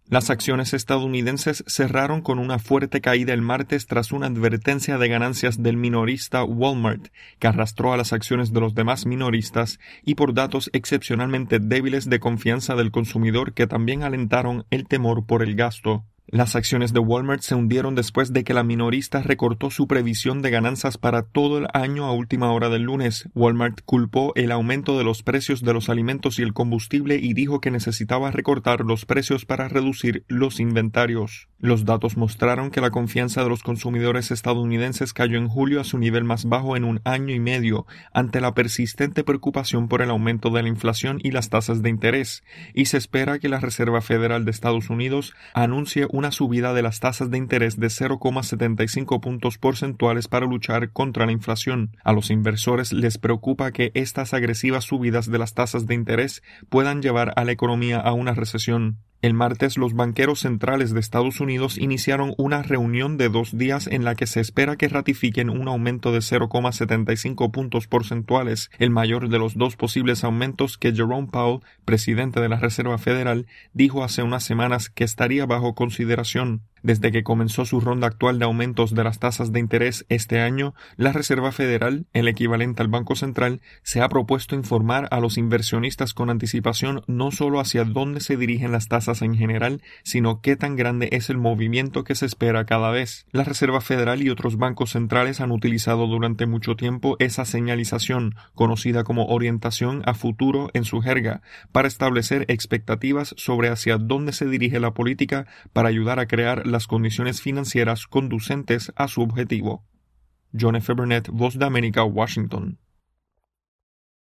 Las acciones estadounidenses cerraron con una fuerte caída el martes tras una advertencia de ganancias del minorista Walmart, que arrastró a las acciones de los demás minoristas, y por datos excepcionalmente débiles de confianza del consumidor que también alentaron el temor por el gasto. Las acciones de Walmart se hundieron después de que la minorista recortó su previsión de ganancias para todo el año a última hora del lunes. Walmart culpó el aumento de los precios de los alimentos y el combustible y dijo que necesitaba recortar los precios para reducir los inventarios. Los datos mostraron que la confianza de los consumidores estadounidenses cayó en julio a su nivel más bajo en un año y medio, ante la persistente preocupación por el aumento de la inflación y las tasas de interés, y se espera que la Reserva Federal de Estados Unidos anuncie una subida de las tasas de interés de 0,75 puntos porcentuales para luchar contra la inflación. A los inversores les preocupa que estas agresivas subidas de las tasas de interés puedan llevar a la economía a una recesión. El martes, los banqueros centrales de Estados Unidos iniciaron una reunión de 2 días en la que se espera que ratifiquen un aumento de 0,75 puntos porcentuales, el mayor de los 2 posibles aumentos que Jerome Powell, presidente de la Reserva Federal, dijo hace unas semanas que estaría bajo consideración. Desde que comenzó su ronda actual de aumentos de las tasas de interés este año, la Reserva Federal, el equivalente al Banco Central, se ha propuesto informar a los inversionistas con anticipación no solo hacia dónde se dirigen las tasas en general, sino qué tan grande es el movimiento que se espera cada vez. La Reserva Federal y otros bancos centrales han utilizado durante mucho tiempo esa señalización, conocida como orientación a futuro en su jerga, para establecer expectativas sobre hacia dónde se dirige la política para ayudar a crear las condiciones financieras conducentes a su objetivo. John F. Burnett, Voz de América, Washington.